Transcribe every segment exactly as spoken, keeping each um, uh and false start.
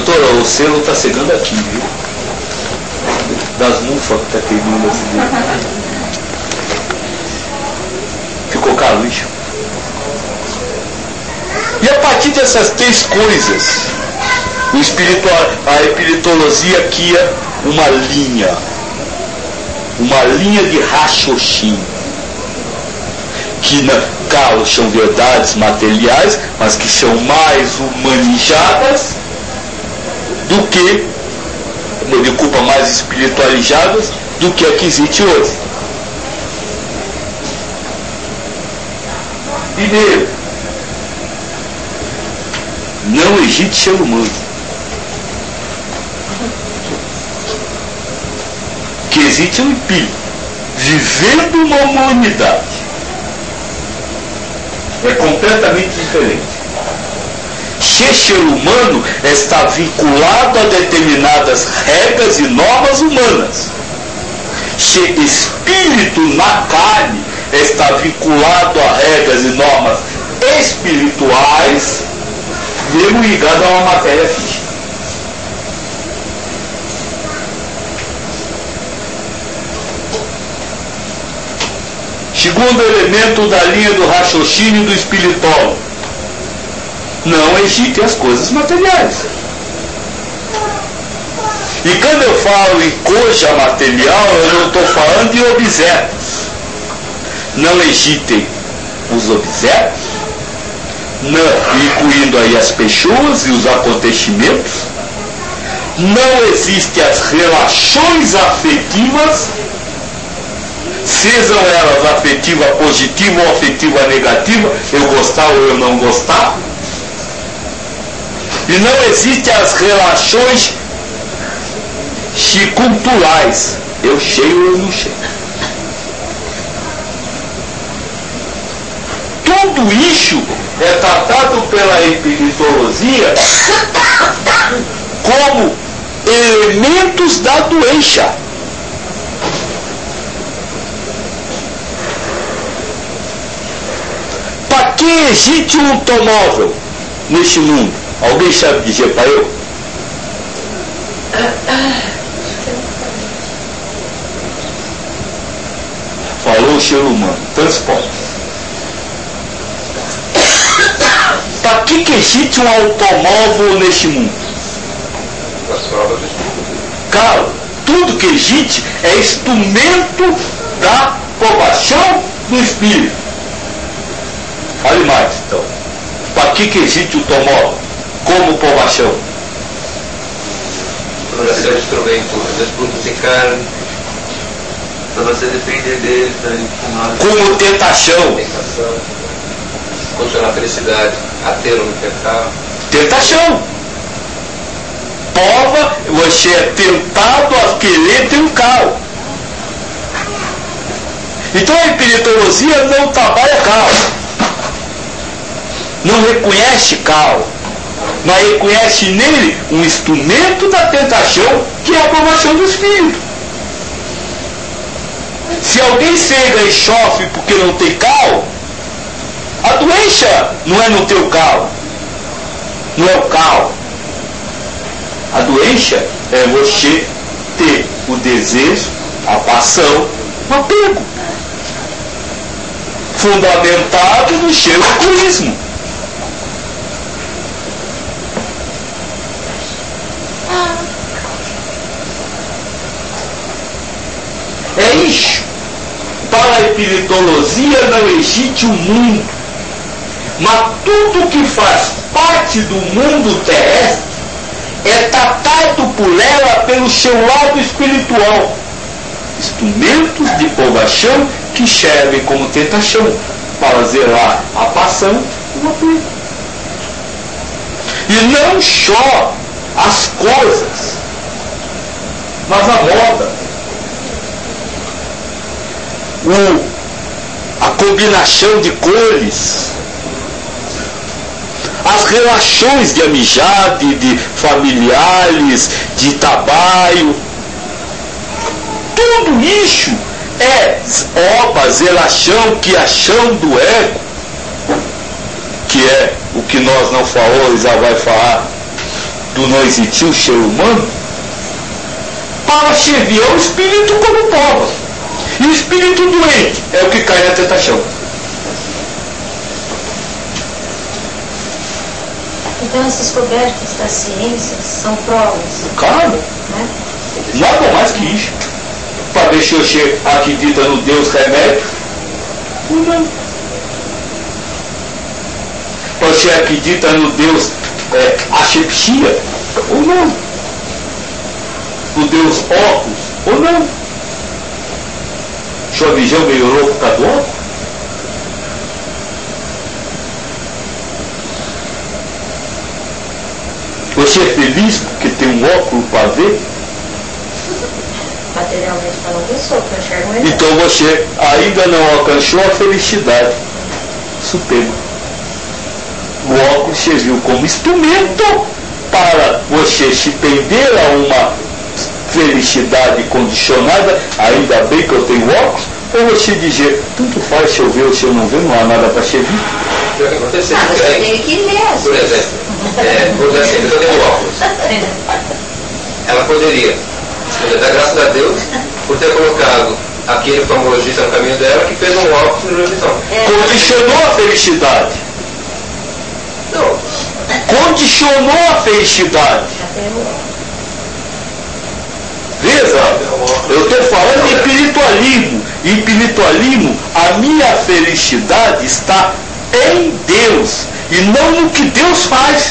doutora, o selo está chegando aqui, viu? Das mufas que está queimando assim dentro. Ficou caro, lixo. E a partir dessas três coisas, o espiritual, a espiritologia cria uma linha, uma linha de raciocínio, que na caso são verdades materiais, mas que são mais humanizadas do que, de culpa, mais espiritualizadas do que a que existe hoje. Primeiro, não existe ser humano. O que existe é um espírito vivendo uma humanidade. É completamente diferente. Ser ser humano está vinculado a determinadas regras e normas humanas. Ser espírito na carne está vinculado a regras e normas espirituais, mesmo ligado a uma matéria física. Segundo elemento da linha do raciocínio do espiritólogo, não existem as coisas materiais. E quando eu falo em coisa material, eu não estou falando de objetos. Não existem os objetos, não, incluindo aí as pessoas e os acontecimentos. Não existem as relações afetivas, sejam elas afetiva positiva ou afetiva negativa, eu gostar ou eu não gostar. E não existem as relações culturais, eu sei ou eu não sei. Tudo isso é tratado pela espiritologia como elementos da doença. Para que existe um automóvel neste mundo? Alguém sabe dizer para eu? Falou o ser humano, transporte. Para que, que existe um automóvel neste mundo? Cara, tudo que existe é instrumento da provação do espírito. Fale mais, então. Para que, que existe o automóvel como provação? Para ser um instrumento, às vezes produzir carne, para você depender dele, para como tentação. tentação, condicionar a felicidade, a ter ou não ter carro. Tentação. Prova, você é tentado a querer ter um carro. Então a espiritologia não trabalha carro. Não reconhece carro. Mas reconhece nele um instrumento da tentação, que é a aprovação do espírito. Se alguém chega e sofre porque não tem carro, a doença não é não ter o carro, não é o carro. A doença é você ter o desejo, a paixão, o apego, fundamentado no seu egoísmo. É isso. Para a espiritologia não existe o mundo, mas tudo que faz parte do mundo terrestre é tratado por ela pelo seu lado espiritual. Instrumentos de provação que servem como tentação para zerar a paixão e o apego. E não só as coisas, mas a moda. O, a combinação de cores, as relações de amizade, de familiares, de trabalho, tudo isso é obra, relação, criação do ego, que é o que nós não falamos, já vai falar do não existir o ser humano, para servir ao espírito como prova. E o espírito doente é o que cai na tentação. Então essas descobertas da ciência são provas. Claro. Né? Nada mais que isso. Para ver se você acredita no Deus remédio ou não. Você acredita no Deus é, asepsia ou não. No Deus óculos ou não. Sua visão melhorou por causa do óculos? Você é feliz porque tem um óculos para ver? Materialmente falando, eu sou, porque eu enxergo melhor. Então você ainda não alcançou a felicidade suprema. O óculos serviu como instrumento para você se prender a uma felicidade condicionada, ainda bem que eu tenho óculos, ou você dizer, tanto faz se eu ver ou se eu não ver, não há nada para servir. O que aconteceu? Ah, mas eu tenho que ler, às Por vezes. exemplo, é, por exemplo, assim, eu tenho óculos. Ela poderia, dar graças a Deus, por ter colocado aquele oftalmologista no caminho dela que fez um óculos de visão. É. Condicionou a felicidade. Não. Condicionou a felicidade. Até eu- Veja, eu estou falando de espiritualismo. Em espiritualismo, a minha felicidade está em Deus e não no que Deus faz.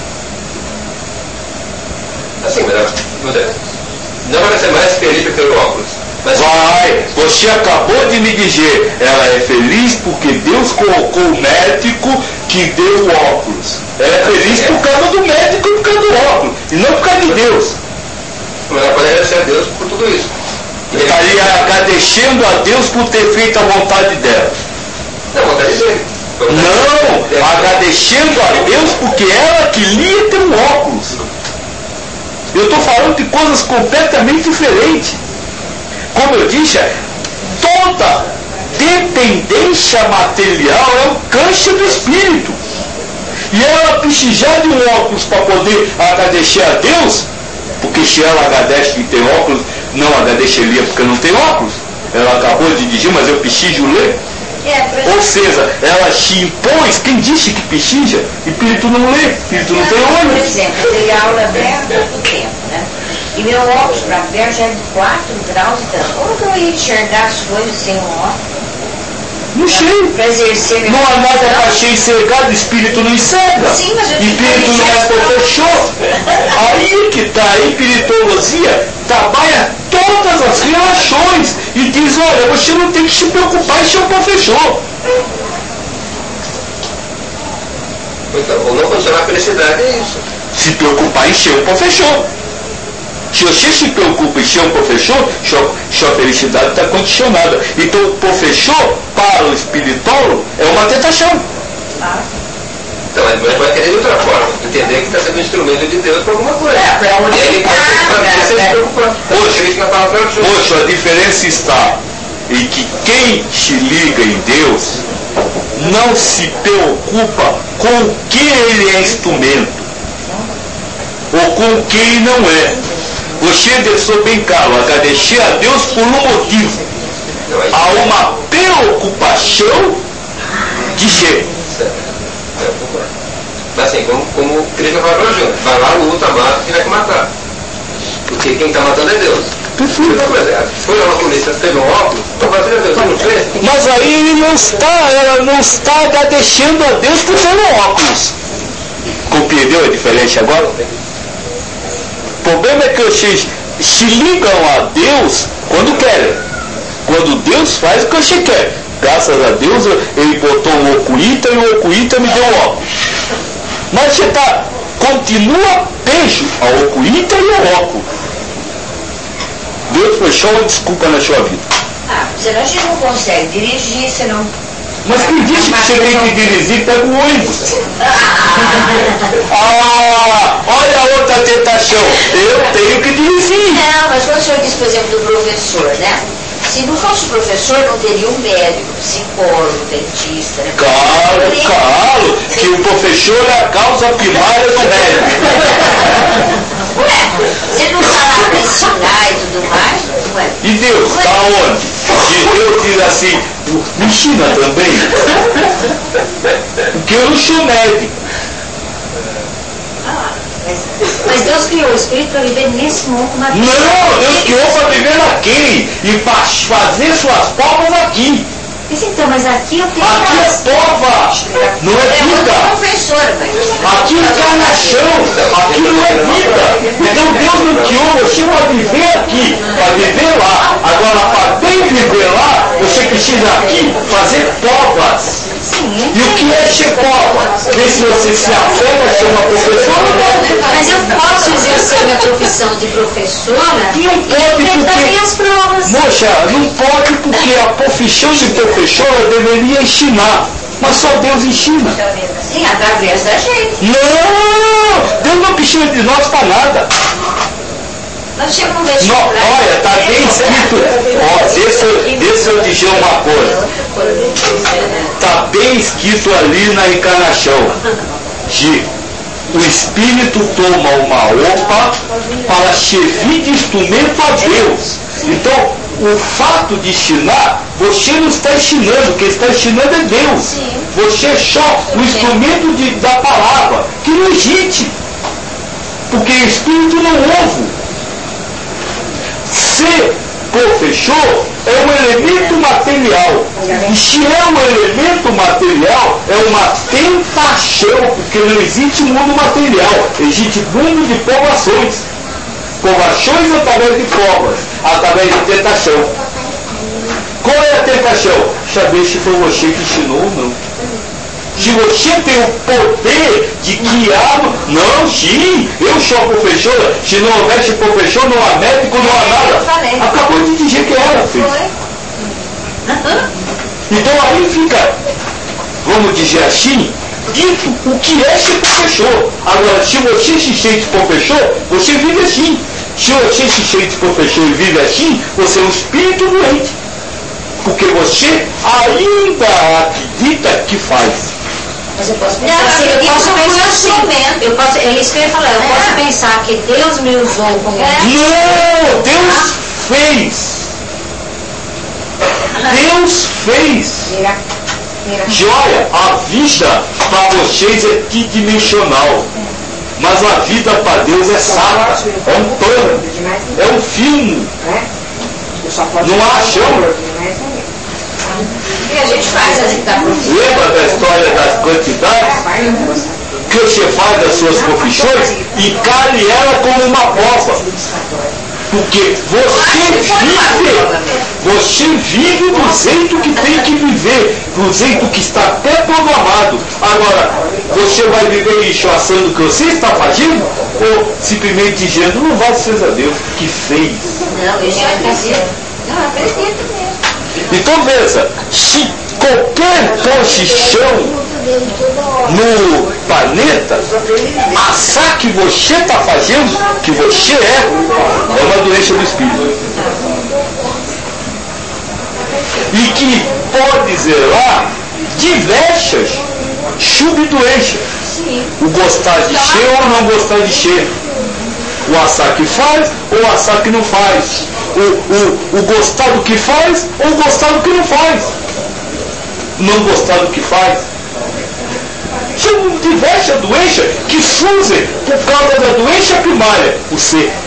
Assim, mas não vai ser mais feliz porque o óculos. Mas Vai, você acabou de me dizer, ela é feliz porque Deus colocou o médico que deu o óculos. Ela é feliz por causa do médico e por causa do óculos, e não por causa de Deus. mas ela pode agradecer a Deus por tudo isso. E ele- Estaria agradecendo a Deus por ter feito a vontade dela. Não, vontade dele. Não, agradecendo a Deus porque ela que lia tem um óculos. Eu estou falando de coisas completamente diferentes. Como eu disse, toda dependência material é um câncer do espírito. E ela precisar de um óculos para poder agradecer a Deus, porque se ela agradece que tem óculos, não agradeceria porque não tem óculos. Ela acabou de dizer, mas eu preciso ler. É, por Ou exemplo, seja, ela se impôs, quem disse que precisa? Espírito não lê, espírito não tem por olho. exemplo, eu dei aula bem há pouco tempo, né? E meu óculos para ver já é de quatro graus e tanto. Como que eu ia enxergar as coisas sem um óculos? Não sei. Para exercer minha Não há nada função? para ser enxergado, espírito não enxerga. Sim, mas eu tenho Espírito não é professor. Aí que está a espiritologia, trabalha todas as relações e diz, olha, você não tem que se preocupar em ser um professor. Então, ou não condicionar a felicidade é isso. Se preocupar em ser um professor. Se você se preocupa em ser um professor, sua, sua felicidade está condicionada. Então o professor, para o espiritólogo, é uma tentação. Ah, Então, ele vai querer de outra forma. Entender que está sendo um instrumento de Deus para alguma coisa. É, para E aí ele pode unificar, se né? preocupar. Hoje- Hoje, na palavra de Deus. Poxa, a diferença está em que quem se liga em Deus não se preocupa com o que ele é instrumento ou com o que ele não é. Você deixou bem claro, agradecer a Deus por um motivo. Não, aí- Há uma preocupação de ser. Certo. É, eu concordo. Mas assim, como, como o Krishna fala para Arjuna, vai lá, luta, mata, que vai te matar. Porque quem está matando é Deus. Mesma coisa, foi lá na polícia, teve um óculos, então vai ser Deus, não fez? Mas aí ele não está, ela não está agradecendo a Deus por ter um óculos. Compreendeu a diferença agora? O problema é que vocês se ligam a Deus quando querem. Quando Deus faz o que você quer. Graças a Deus ele botou o oculita e o oculita me deu o óculos. Mas você tá, continua preso ao oculita e ao óculos. Deus foi só uma desculpa na sua vida. ah, senão a gente não consegue dirigir, senão... Mas quem disse que você tem que dirigir, pega o ônibus. Ah, olha a outra tentação. Eu tenho que dirigir. Não, mas quando o senhor diz, por exemplo, do professor, né? Se não fosse o professor, não teria um médico, psicólogo, dentista, né? Claro, Teria- claro, que o professor professor é a causa primária do médico. Ué, você não está lá para ensinar e tudo mais? Ué. E Deus, está onde? E Deus diz assim, me ensina também. Porque eu não sou médico. Ah, mas, mas Deus criou o Espírito para viver nesse mundo material. Não, Deus criou para viver aqui e para fazer suas provas aqui. Mas então, mas aqui eu tenho Aqui é prova, não é vida. Professora, Aqui é encarnação, aqui não é vida. Então Deus não criou você para viver aqui, para viver lá. Agora, para bem viver lá, você precisa aqui fazer provas. Sim. E o que é ser prova? Vê se você se afeta a ser uma professora. Mas eu posso exercer minha profissão de professora E não pode e enfrentar porque... minhas provas. Moxa, não pode porque a profissão de professora deveria ensinar. Mas só Deus ensina. Sim, através da gente. Não! Deus não precisa de nós para nada. Nós chegamos Não, vestibular. olha, está bem escrito. Ó, deixa, eu- deixa eu dizer uma coisa. Está bem escrito ali na encarnação. De o Espírito toma uma roupa para servir de instrumento a Deus. Então, o fato de ensinar, você não está ensinando, quem está ensinando é Deus. Você é só o instrumento de, da palavra, que não existe. Porque o Espírito não ouve. Ser professor é um elemento material. E se é um elemento material, é uma tentação, porque não existe mundo material, existe mundo de provações. Provações através de provas, através de tentação. Qual é a tentação? Saber se foi você que ensinou ou não. Se você tem o poder de guiar, não, sim, eu sou a professora, se não houvesse professor, não há médico, não há nada. Acabou de dizer que era, filho. Então aí fica, vamos dizer assim, dito o que é ser professor. Agora, se você se sente professor, você vive assim. Se você se sente professor e vive assim, você é um espírito doente. Porque você ainda acredita que faz. Mas eu posso pensar assim, eu posso pensar assim. Eu posso, é isso que eu ia falar, eu É. posso pensar que Deus me usou como Não! Deus fez! Deus fez! Mira, mira. E olha, a vida para vocês é tridimensional. Mas a vida para Deus é sacra, é um plano, é um filme. Não há chão. E a gente faz assim, tá profissão. Lembra da história das quantidades? Que você faz das suas profissões, encare ela como uma prova. Porque você vive, você vive do jeito que tem que viver, do jeito que está até programado. Agora, você vai viver isso achando que você está fazendo, ou simplesmente dizendo, não vai ser a Deus que fez. Não, isso eu acredito. Não, eu acredito mesmo. Então veja, se qualquer posição no planeta achar que você está fazendo, que você é, é uma doença do espírito. E que pode zelar diversas subdoenças. O gostar de ser ou não gostar de ser. O achar que faz ou achar que não faz. O, o, o gostar do que faz ou gostar do que não faz. Não gostar do que faz. São diversas doenças que surgem por causa da doença primária, o ser.